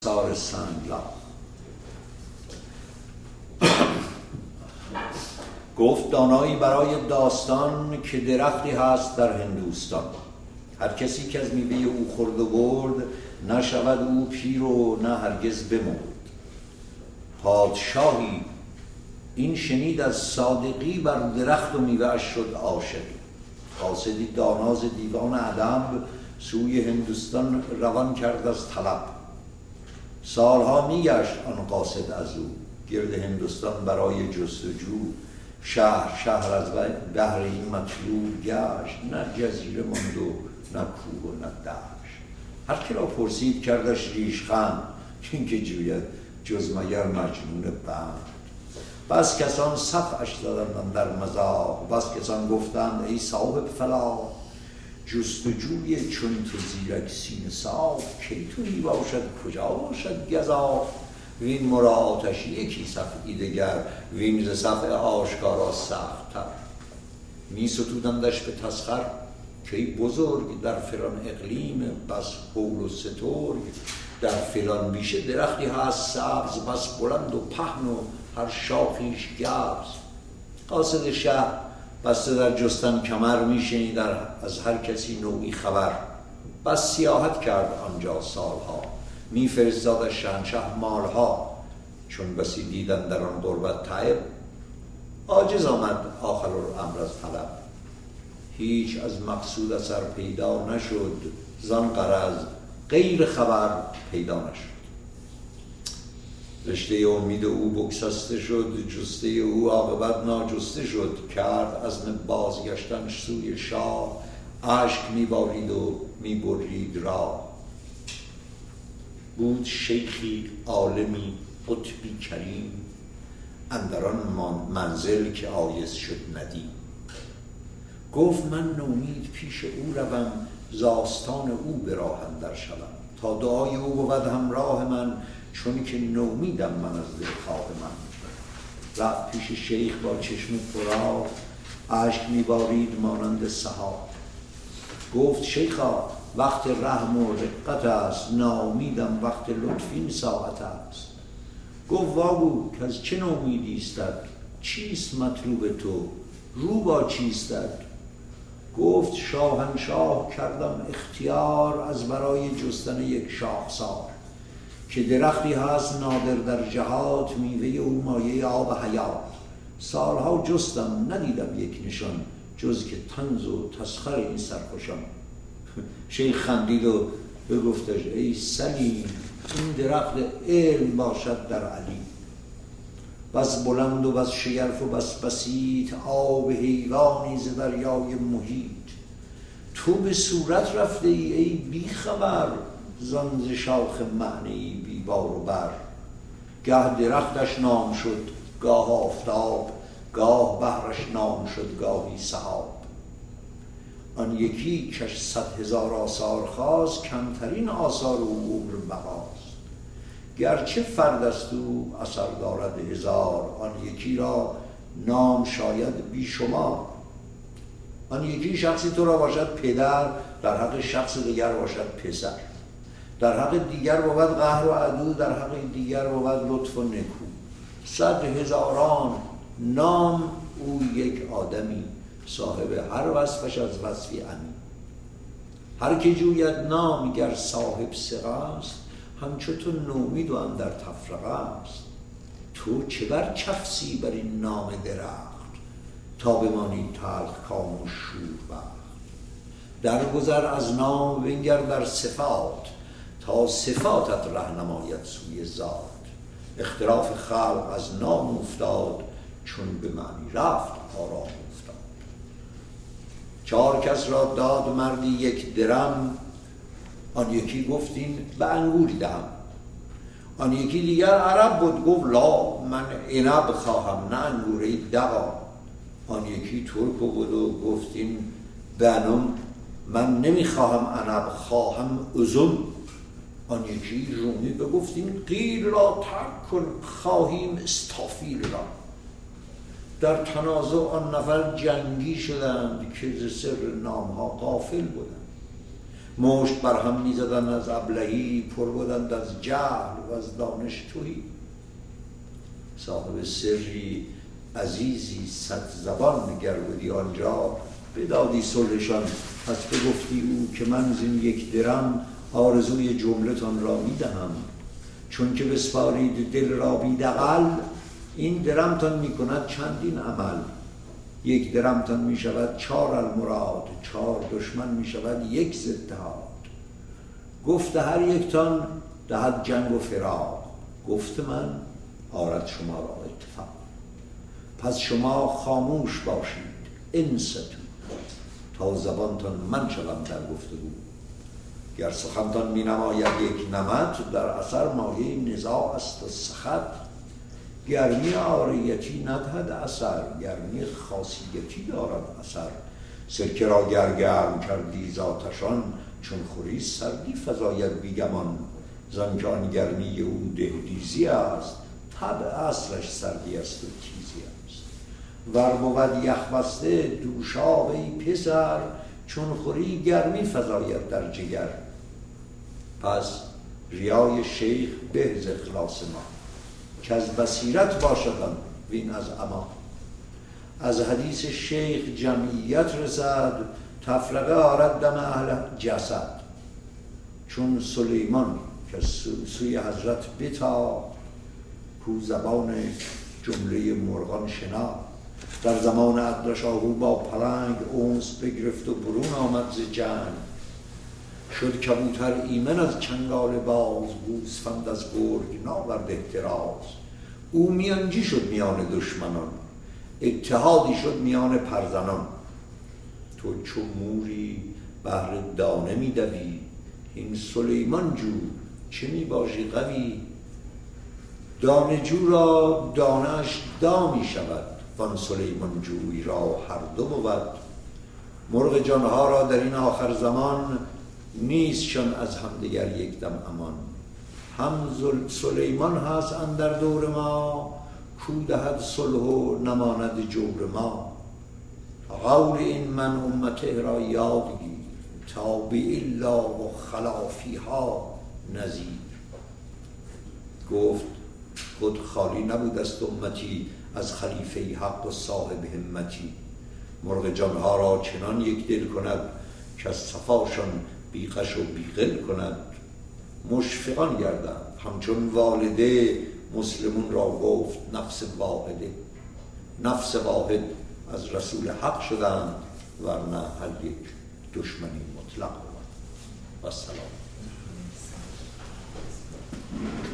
سار سنگلاخ. گفت دانایی برای داستان که درختی هست در هندوستان، هر کسی که از میوه او خورد و برد، نشود او پیر و نه هرگز بمرد. پادشاهی این شنید از صادقی، بر درخت و میوه‌اش شد عاشقی. قاصدی داناز دیوان ادب، سوی هندوستان روان کرد از طلب. سالها میگشت آن قاصد از او، گرد هندوستان برای جستجو. شهر از بهر این مطلوب گشت، نه جزیره ماند و نه کوه و نه دشت. هر که را پرسید کردش ریشخند، این که جوید جز مگر مجنون بند. بس کسان صفعش زدند در مزاح، بس کسان گفتند ای صاحب فلاح. جستجوی چون تو زیرک سینه صاف، کی تویی باشد کجا باشد گزاف. وین مراعاتش یکی صفعی دگر، وین ز صفع آشکارا سخت تر. می ستودندش به تسخر که بزرگ، در فلان اقلیم بس هول و سترگ. در فلان بیشه درختی هست سبز، بس بلند و پهن و هر شاخیش گبز. قاصد شهر بسته در جستن کمر، می شنید از هر کسی نوعی خبر. بس سیاحت کرد آنجا سالها، می فرستاد از شهنشه مالها. چون بسی دیدن در آن غربت تعب، عاجز آمد آخر الامر از طلب. هیچ از مقصود اثر پیدا نشد، زان غرض غیر خبر پیدا نشد. رشته امید او بگسسته شد، جسته او عاقبت ناجسته شد. کرد عزم بازگشتن سوی شاه، اشک میبارید و میبرید راه. بود شیخی عالمی قطبی کریم، اندران منزل که آیس شد ندیم. گفت من نومید پیش او روم، ز آستان او به راه اندر شوم. تا دعای او بود همراه من، چون که نومیدم من از دلخواه من. رفت پیش شیخ با چشم پرآب، اشک میبارید مانند سحاب. گفت شیخا وقت رحم و رقت است، ناامیدم وقت لطف این ساعت است. گفت واگو که از چه نومیدی استد، چیست مطلوب تو رو با چیستد. گفت شاهنشاه کردم اختیار، از برای جستن یک شاخسار. که درختی هست نادر در جهات، میوه او مایه آب حیات. سالها جستم ندیدم یک نشان، جز که طنز و تسخر این سرخوشان. شیخ خندید و بگفتش ای سلیم، این درخت علم باشد در علیم. بس بلند و بس شگرف و بس بسیط، آب حیوانی ز دریای محیط. تو به صورت رفته ای بی خبر، زان ز شاخ معنی بی بار و بر. گاه درختش نام شد گاه آفتاب، گاه بحرش نام شد گاهی سحاب. آن یکی کش 100,000 آثار خواست، کمترین آثار او عمر بقاست. گرچه فرد است او اثر دارد هزار، آن یکی را نام شاید بی شمار. آن یکی شخصی تو را باشد پدر، در حق شخص دیگر باشد پسر. در حق دیگر بود قهر و عدو، در حق دیگر بود لطف و نکو. 100,000 نام او یک آدمی، صاحب هر وصفش از وصفی امی. هر که جوید نام گر صاحب ثقه است، همچو تو نومید و اندر تفرقه است. تو چه بر کفسی بر این نام درخت، تا بمانی تلخ کام و شور بخت. درگذر از نام بنگر در صفات، تا صفاتت ره نماید سوی ذات. اختلاف خلق از نام افتاد، چون به معنی رفت آرام افتاد. 4 کس را داد مردی یک درم، آن یکی گفت این به انگوری دهم. آن یکی دیگر عرب بود، گفت لا من عنب خواهم نه انگوره دغا. آن یکی ترک بود و گفت این بنم، من نمیخواهم عنب خواهم ازم. آن یکی رومی بگفت این قیر را ترک کن، خواهیم استافیل را. در تنازع آن نفر جنگی شدند، که ز سر نامها غافل بودند. مشت بر هم می زدن از ابلهی، پر بودند از جهل و از دانش تهی. صاحب سری عزیزی صد زبان گر بودی آنجا، بدادی صلحشان پس بگفتی او که من زین یک درم آرزوی جملتان را می دهم. چون که بسپارید دل را بی دغل، این درمتان می کند چندین عمل. یک درمتان می شود 4 المراد، 4 دشمن می شود 1 ضدهاد. گفت هر یکتان دهد جنگ و فراق، گفت من آرد شما را اتفاق. پس شما خاموش باشید انستو، تا زبانتان من شوم در گفتگو. گر سخنتان می نماید یک نمط، در اثر مایه نزاع است و سخط. گرمی عاریتی ندهد اثر، گرمی خاصیتی دارد اثر. سرکه را گرم کردی زاتشان، چون خوری سردی فزاید بیگمان. زانکه آن گرمی او دهدیزی است، طبع اصلش سردی است و تیزی است. ور بود یخ بسته دوشاب ای پسر، چون خوری گرمی فزاید در جگر. پس ریای شیخ به ز اخلاص ما، که از بصیرت باشدم وین از اما. از حدیث شیخ جمعیت رسد، تفرقه آرد دم اهل جسد. چون سلیمان که سوی حضرت بتا، کو زبان جمله مرغان شنا. در زمان عقل آهو با پلنگ، انس بگرفت و برون آمد ز جنگ. شد کبوتر ایمن از چنگال باز، گوسفند از گرگ ناورد احتراز. او میانجی شد میان دشمنان، اتحادی شد میان پرزنان. تو چو موری بهر دانه میدوی، این سلیمان جو چه میباشی قوی. دانه جو را دانش دامی شود، وان سلیمان جوی را هر دو بود. مرغ جانها را در این آخر زمان، نیستشان از همدیگر یک دم امان. هم سلیمان هست اندر دور ما، کو دهد صلح و نماند جور ما. قول این من امته را یاد گیر، تابع الله و خلافیها نذیر. گفت خود خالی نبود است امتی، از خلیفه حق و صاحب همتی. مرغ جانها را چنان یک دل کند، که از صفاشان بی غش و بی غل کند. مشفقان گردند همچون والده، مسلمون را گفت نفس واحده. نفس واحد از رسول حق شدند، ورنه هر یک دشمنی مطلق بود. و سلام.